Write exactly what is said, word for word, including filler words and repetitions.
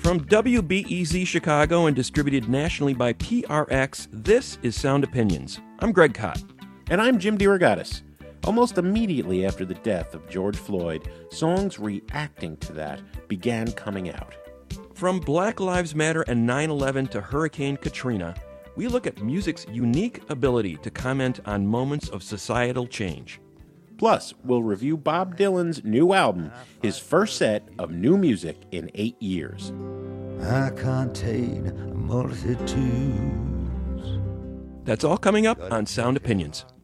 From W B E Z Chicago and distributed nationally by P R X, this is Sound Opinions. I'm Greg Kot. And I'm Jim DeRogatis. Almost immediately after the death of George Floyd, songs reacting to that began coming out. From Black Lives Matter and nine eleven to Hurricane Katrina, we look at music's unique ability to comment on moments of societal change. Plus, we'll review Bob Dylan's new album, his first set of new music in eight years. I contain multitudes. That's all coming up on Sound Opinions.